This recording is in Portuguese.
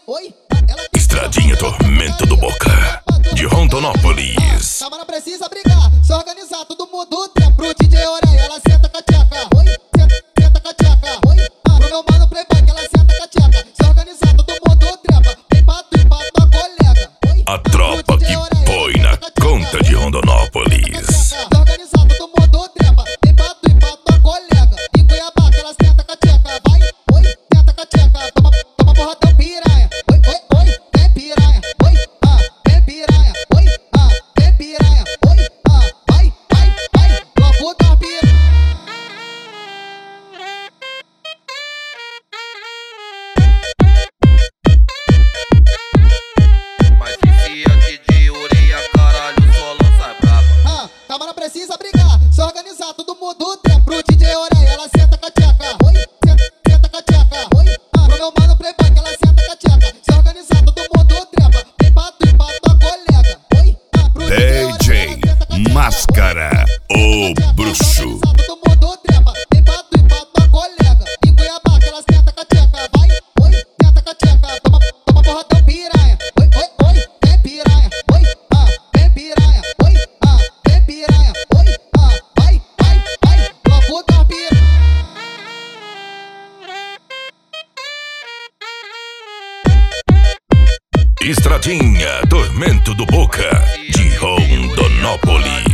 oi. Estradinha Tormento do Boca, de Rondonópolis. Calma, não precisa brigar, se organizar, todo mundo tem pro DJ Orelha, ela senta com a tcheca. Oi, senta com a tcheca. Oi, pro meu mano Playboy, que ela senta com a tcheca. Se organizar, todo mundo trepa, vem pra tu e pra tua colega. Oi, A tropa que põe na conta de Rondonópolis. se organizar, todo mundo trepa, vem pra tu e pra tua colega. Em Cuiabá, que ela senta com a tcheca. Vai, oi, senta com a tcheca. Toma porradão piranha. Oi, vem piranha. Oi, vem piranha. Oi, vem piranha. Oi, vai, logo da piranha. Mas viciante de orelha, caralho, só lança braba. Calma, não precisa brigar, se organizar, todo mundo tem pro DJ Orelha, ela senta com a tcheca. Oi, senta com a tcheca. Oi, pro meu mano Playboy, que ela senta com a tcheca. Se organizar, todo mundo trepa, vem pra tu e pra tua colega. Oi, pro DJ Máscara, o bruxo. todo mundo trepa, vem pra tu e pra tua colega. Em Cuiabá, que ela senta com a tcheca. Vai, oi, senta com a tcheca. Toma porradão piranha. Oi, vem piranha. Oi, vem piranha. Oi, vem piranha. Oi, vai, logo da piranha. Estradinha Tormento do Boca, de Rondonópolis.